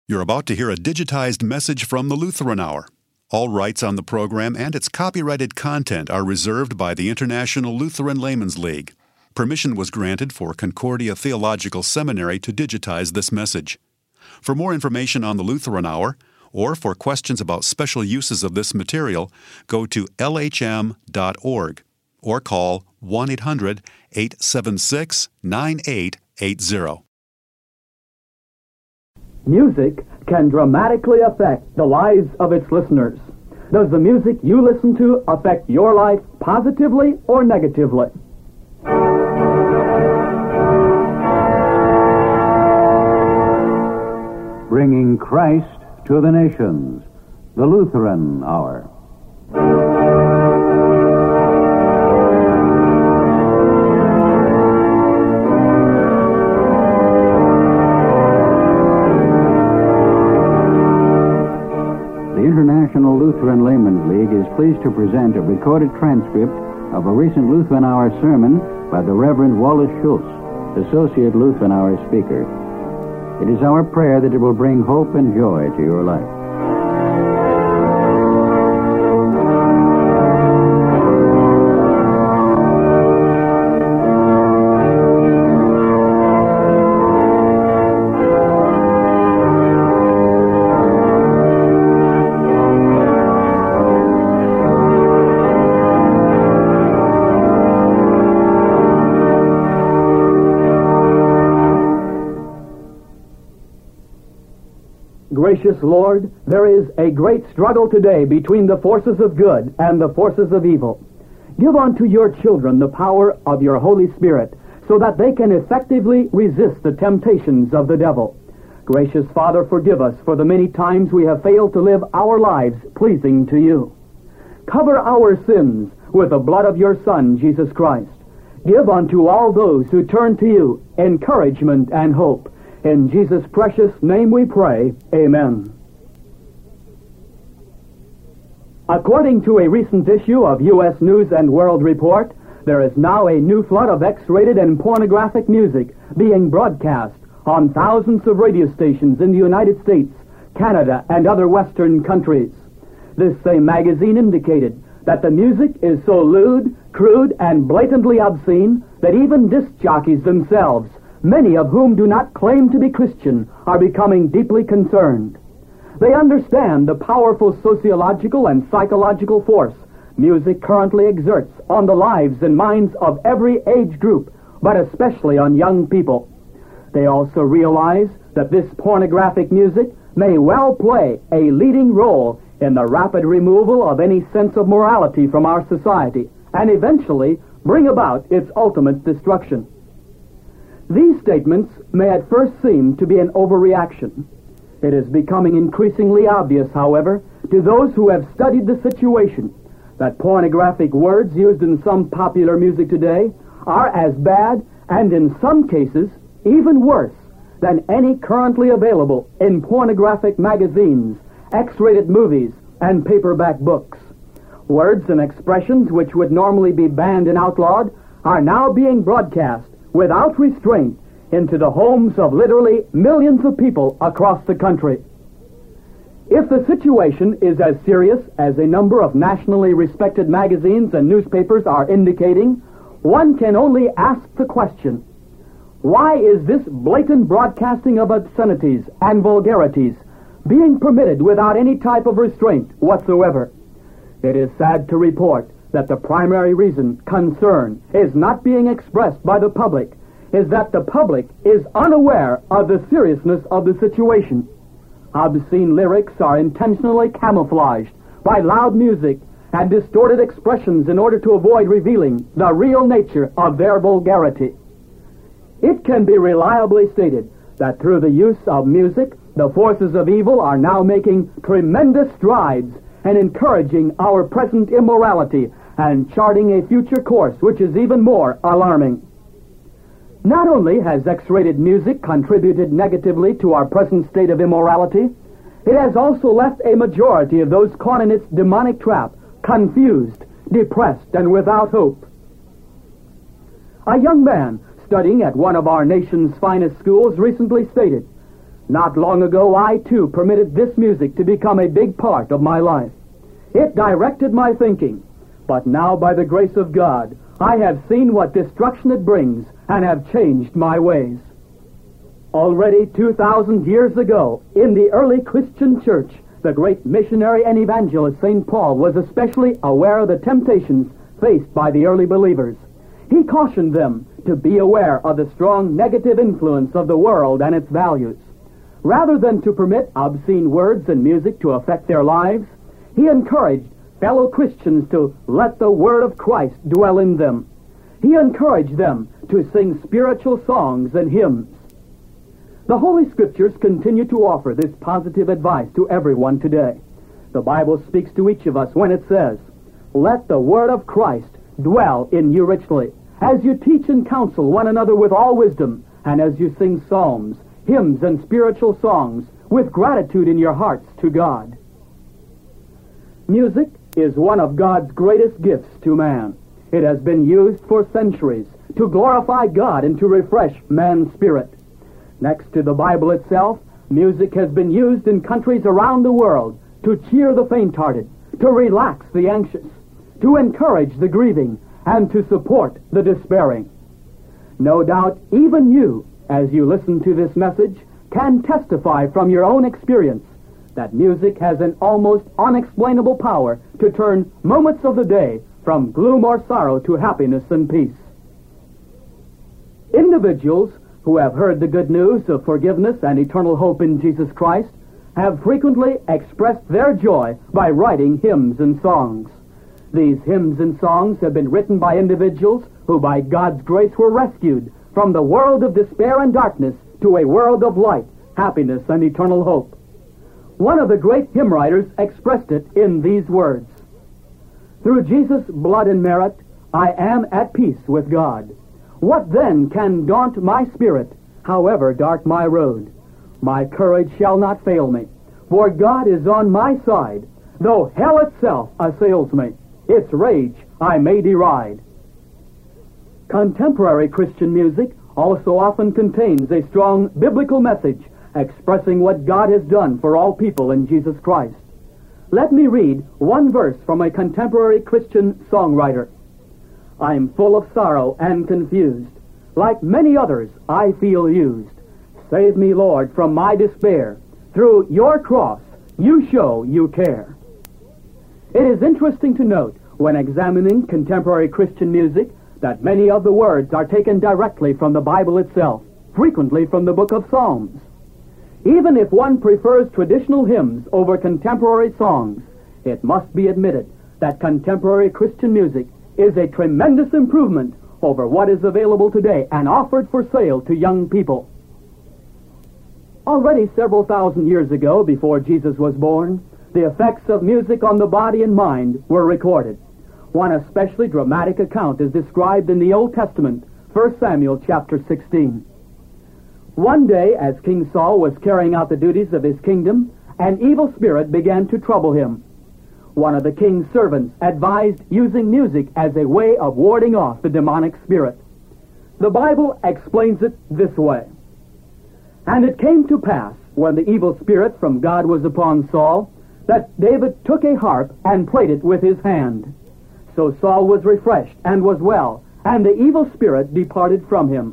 You're about to hear a digitized message from the Lutheran Hour. All rights on the program and its copyrighted content are reserved by the International Lutheran Laymen's League. Permission was granted for Concordia Theological Seminary to digitize this message. For more information on the Lutheran Hour, or for questions about special uses of this material, go to lhm.org or call 1-800-876-9880. Music can dramatically affect the lives of its listeners. Does the music you listen to affect your life positively or negatively? Bringing Christ to the nations, the Lutheran Hour. The International Lutheran Laymen's League is pleased to present a recorded transcript of a recent Lutheran Hour sermon by the Reverend Wallace Schultz, Associate Lutheran Hour speaker. It is our prayer that it will bring hope and joy to your life. Gracious Lord, there is a great struggle today between the forces of good and the forces of evil. Give unto your children the power of your Holy Spirit so that they can effectively resist the temptations of the devil. Gracious Father, forgive us for the many times we have failed to live our lives pleasing to you. Cover our sins with the blood of your Son, Jesus Christ. Give unto all those who turn to you encouragement and hope. In Jesus' precious name we pray, amen. According to a recent issue of U.S. News and World Report, there is now a new flood of X-rated and pornographic music being broadcast on thousands of radio stations in the United States, Canada, and other Western countries. This same magazine indicated that the music is so lewd, crude, and blatantly obscene that even disc jockeys themselves, many of whom do not claim to be Christian, are becoming deeply concerned. They understand the powerful sociological and psychological force music currently exerts on the lives and minds of every age group, but especially on young people. They also realize that this pornographic music may well play a leading role in the rapid removal of any sense of morality from our society, and eventually bring about its ultimate destruction. These statements may at first seem to be an overreaction. It is becoming increasingly obvious, however, to those who have studied the situation, that pornographic words used in some popular music today are as bad, and in some cases, even worse, than any currently available in pornographic magazines, X-rated movies, and paperback books. Words and expressions which would normally be banned and outlawed are now being broadcast without restraint into the homes of literally millions of people across the country. If the situation is as serious as a number of nationally respected magazines and newspapers are indicating, one can only ask the question, why is this blatant broadcasting of obscenities and vulgarities being permitted without any type of restraint whatsoever? It is sad to report that the primary reason concern is not being expressed by the public is that the public is unaware of the seriousness of the situation. Obscene lyrics are intentionally camouflaged by loud music and distorted expressions in order to avoid revealing the real nature of their vulgarity. It can be reliably stated that through the use of music, the forces of evil are now making tremendous strides and encouraging our present immorality and charting a future course which is even more alarming. Not only has X-rated music contributed negatively to our present state of immorality, it has also left a majority of those caught in its demonic trap confused, depressed, and without hope. A young man studying at one of our nation's finest schools recently stated, Not long ago, I too permitted this music to become a big part of my life. It directed my thinking, but now by the grace of God, I have seen what destruction it brings and have changed my ways. Already 2,000 years ago, in the early Christian church, the great missionary and evangelist St. Paul was especially aware of the temptations faced by the early believers. He cautioned them to be aware of the strong negative influence of the world and its values. Rather than to permit obscene words and music to affect their lives, he encouraged fellow Christians to let the word of Christ dwell in them. He encouraged them to sing spiritual songs and hymns. The Holy Scriptures continue to offer this positive advice to everyone today. The Bible speaks to each of us when it says, "Let the word of Christ dwell in you richly, as you teach and counsel one another with all wisdom, and as you sing psalms, hymns, and spiritual songs with gratitude in your hearts to God." Music is one of God's greatest gifts to man. It has been used for centuries to glorify God and to refresh man's spirit. Next to the Bible itself, music has been used in countries around the world to cheer the faint-hearted, to relax the anxious, to encourage the grieving, and to support the despairing. No doubt even you, as you listen to this message, can testify from your own experience that music has an almost unexplainable power to turn moments of the day from gloom or sorrow to happiness and peace. Individuals who have heard the good news of forgiveness and eternal hope in Jesus Christ have frequently expressed their joy by writing hymns and songs. These hymns and songs have been written by individuals who by God's grace were rescued from the world of despair and darkness to a world of light, happiness, and eternal hope. One of the great hymn writers expressed it in these words: "Through Jesus' blood and merit, I am at peace with God. What then can daunt my spirit, however dark my road? My courage shall not fail me, for God is on my side. Though hell itself assails me, its rage I may deride." Contemporary Christian music also often contains a strong biblical message expressing what God has done for all people in Jesus Christ. Let me read one verse from a contemporary Christian songwriter. "I'm full of sorrow and confused. Like many others, I feel used. Save me, Lord, from my despair. Through your cross, you show you care." It is interesting to note, when examining contemporary Christian music, that many of the words are taken directly from the Bible itself, frequently from the book of Psalms. Even if one prefers traditional hymns over contemporary songs, it must be admitted that contemporary Christian music is a tremendous improvement over what is available today and offered for sale to young people. Already several thousand years ago, before Jesus was born, the effects of music on the body and mind were recorded. One especially dramatic account is described in the Old Testament, 1 Samuel chapter 16. One day, as King Saul was carrying out the duties of his kingdom, an evil spirit began to trouble him. One of the king's servants advised using music as a way of warding off the demonic spirit. The Bible explains it this way: "And it came to pass, when the evil spirit from God was upon Saul, that David took a harp and played it with his hand. So Saul was refreshed and was well, and the evil spirit departed from him."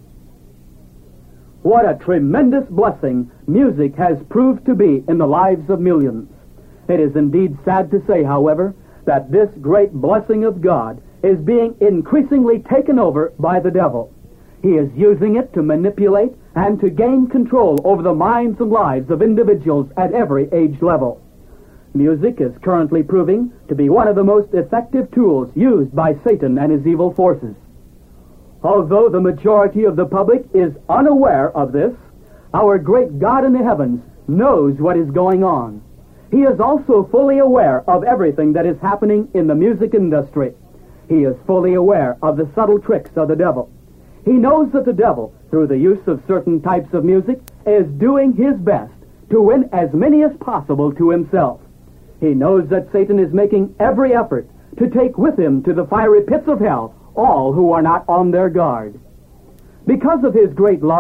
What a tremendous blessing music has proved to be in the lives of millions. It is indeed sad to say, however, that this great blessing of God is being increasingly taken over by the devil. He is using it to manipulate and to gain control over the minds and lives of individuals at every age level. Music is currently proving to be one of the most effective tools used by Satan and his evil forces. Although the majority of the public is unaware of this, our great God in the heavens knows what is going on. He is also fully aware of everything that is happening in the music industry. He is fully aware of the subtle tricks of the devil. He knows that the devil, through the use of certain types of music, is doing his best to win as many as possible to himself. He knows that Satan is making every effort to take with him to the fiery pits of hell all who are not on their guard. Because of his great love,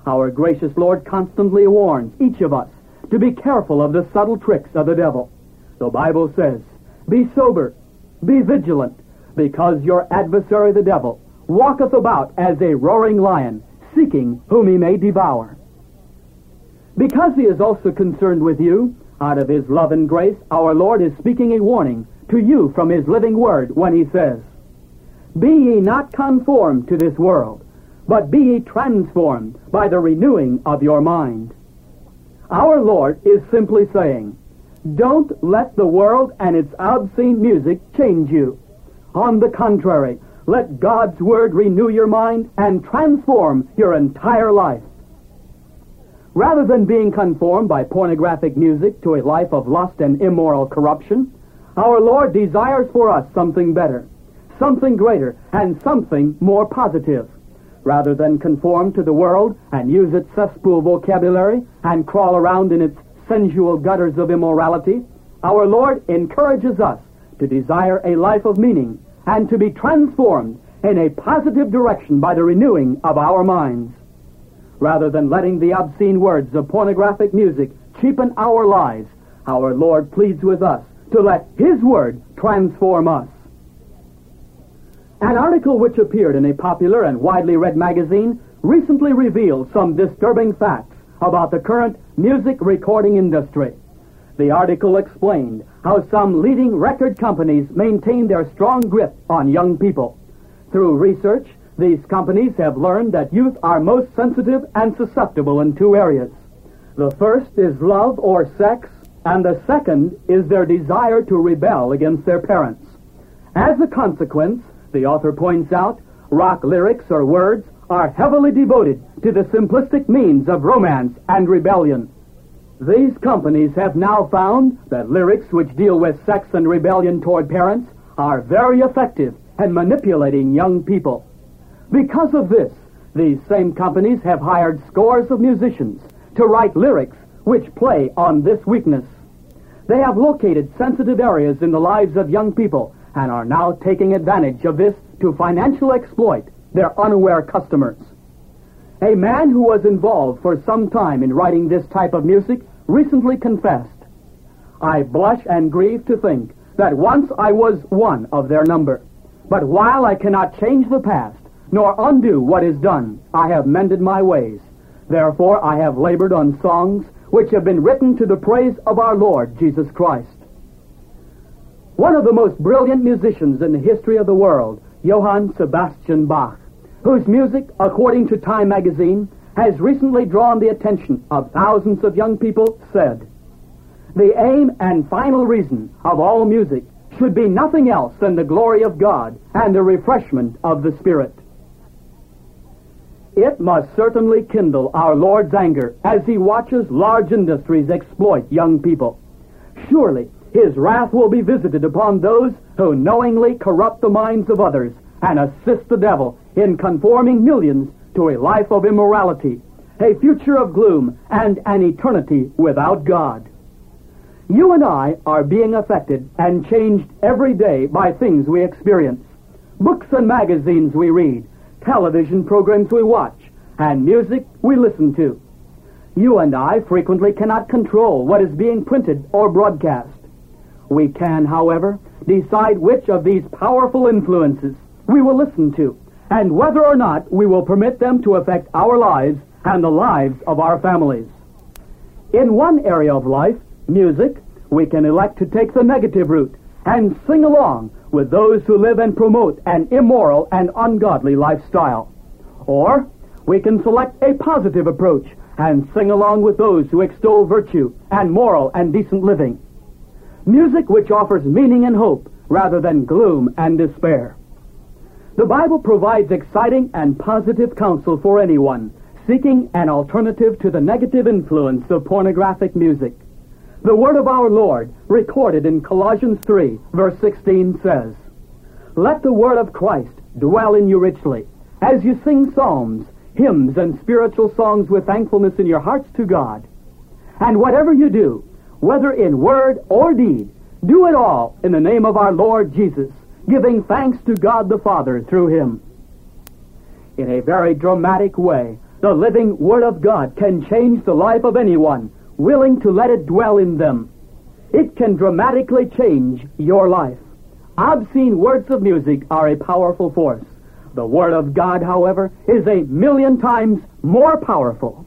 Our gracious Lord constantly warns each of us to be careful of the subtle tricks of the devil. The Bible says, "Be sober, be vigilant, because your adversary the devil walketh about as a roaring lion, seeking whom he may devour." Because he is also concerned with you, out of his love and grace, our Lord is speaking a warning to you from his living word when he says, "Be ye not conformed to this world, but be ye transformed by the renewing of your mind." Our Lord is simply saying, don't let the world and its obscene music change you. On the contrary, let God's Word renew your mind and transform your entire life. Rather than being conformed by pornographic music to a life of lust and immoral corruption, our Lord desires for us something better, something greater, and something more positive. Rather than conform to the world and use its cesspool vocabulary and crawl around in its sensual gutters of immorality, our Lord encourages us to desire a life of meaning and to be transformed in a positive direction by the renewing of our minds. Rather than letting the obscene words of pornographic music cheapen our lives, our Lord pleads with us to let His Word transform us. An article which appeared in a popular and widely read magazine recently revealed some disturbing facts about the current music recording industry. The article explained how some leading record companies maintain their strong grip on young people. Through research, these companies have learned that youth are most sensitive and susceptible in two areas. The first is love or sex, and the second is their desire to rebel against their parents. As a consequence, the author points out, rock lyrics or words are heavily devoted to the simplistic means of romance and rebellion. These companies have now found that lyrics which deal with sex and rebellion toward parents are very effective in manipulating young people. Because of this, these same companies have hired scores of musicians to write lyrics which play on this weakness. They have located sensitive areas in the lives of young people and are now taking advantage of this to financially exploit their unaware customers. A man who was involved for some time in writing this type of music recently confessed, "I blush and grieve to think that once I was one of their number. But while I cannot change the past, nor undo what is done, I have mended my ways. Therefore I have labored on songs which have been written to the praise of our Lord Jesus Christ." One of the most brilliant musicians in the history of the world, Johann Sebastian Bach, whose music, according to Time magazine, has recently drawn the attention of thousands of young people, said, "The aim and final reason of all music should be nothing else than the glory of God and the refreshment of the Spirit." It must certainly kindle our Lord's anger as He watches large industries exploit young people. Surely His wrath will be visited upon those who knowingly corrupt the minds of others and assist the devil in conforming millions to a life of immorality, a future of gloom, and an eternity without God. You and I are being affected and changed every day by things we experience, books and magazines we read, television programs we watch, and music we listen to. You and I frequently cannot control what is being printed or broadcast. We can, however, decide which of these powerful influences we will listen to, and whether or not we will permit them to affect our lives and the lives of our families. In one area of life, music, we can elect to take the negative route and sing along with those who live and promote an immoral and ungodly lifestyle. Or we can select a positive approach and sing along with those who extol virtue and moral and decent living. Music which offers meaning and hope rather than gloom and despair. The Bible provides exciting and positive counsel for anyone seeking an alternative to the negative influence of pornographic music. The word of our Lord, recorded in Colossians 3, verse 16, says, "Let the word of Christ dwell in you richly, as you sing psalms, hymns, and spiritual songs with thankfulness in your hearts to God. And whatever you do, whether in word or deed, do it all in the name of our Lord Jesus, giving thanks to God the Father through Him." In a very dramatic way, The living Word of God can change the life of anyone willing to let it dwell in them. It can dramatically change your life. Obscene words of music are a powerful force. The Word of God, however, is 1,000,000 times more powerful.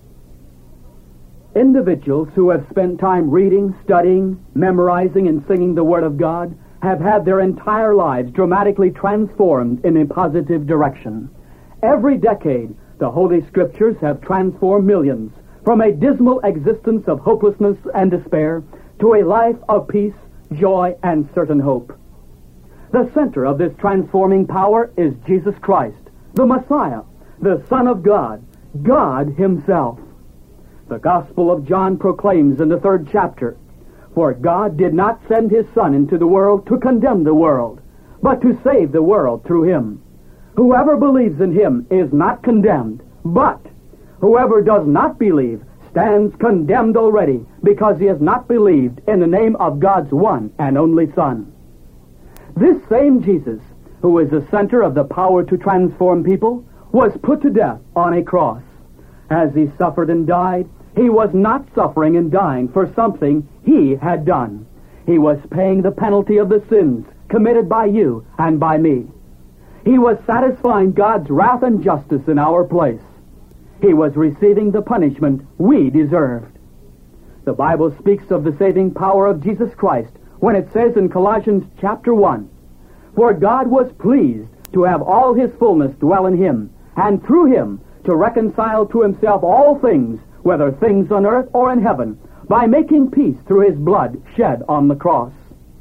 Individuals who have spent time reading, studying, memorizing, and singing the Word of God have had their entire lives dramatically transformed in a positive direction. Every decade, the Holy Scriptures have transformed millions from a dismal existence of hopelessness and despair to a life of peace, joy, and certain hope. The center of this transforming power is Jesus Christ, the Messiah, the Son of God, God Himself. The Gospel of John proclaims in the 3rd chapter, "For God did not send His Son into the world to condemn the world, but to save the world through Him. Whoever believes in Him is not condemned, but whoever does not believe stands condemned already, because he has not believed in the name of God's one and only Son." This same Jesus, who is the center of the power to transform people, was put to death on a cross. As He suffered and died, He was not suffering and dying for something He had done. He was paying the penalty of the sins committed by you and by me. He was satisfying God's wrath and justice in our place. He was receiving the punishment we deserved. The Bible speaks of the saving power of Jesus Christ when it says in Colossians chapter 1, "For God was pleased to have all His fullness dwell in Him, and through Him to reconcile to Himself all things, whether things on earth or in heaven, by making peace through His blood shed on the cross."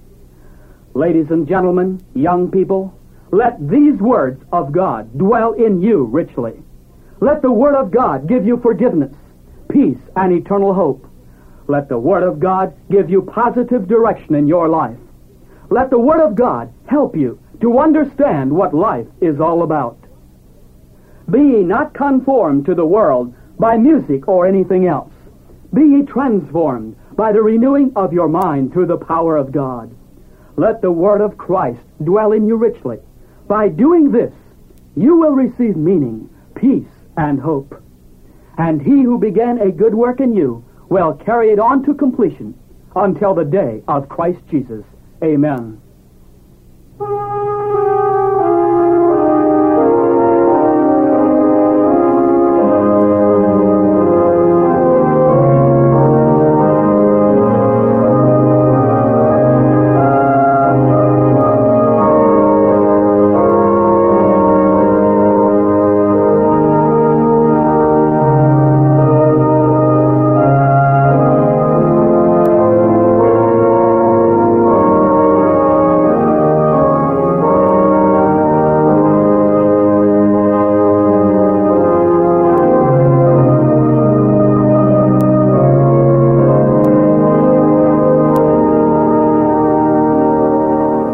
Ladies and gentlemen, young people, let these words of God dwell in you richly. Let the Word of God give you forgiveness, peace, and eternal hope. Let the Word of God give you positive direction in your life. Let the Word of God help you to understand what life is all about. Be ye not conformed to the world by music or anything else. Be ye transformed by the renewing of your mind through the power of God. Let the Word of Christ dwell in you richly. By doing this, you will receive meaning, peace, and hope. And He who began a good work in you will carry it on to completion until the day of Christ Jesus. Amen.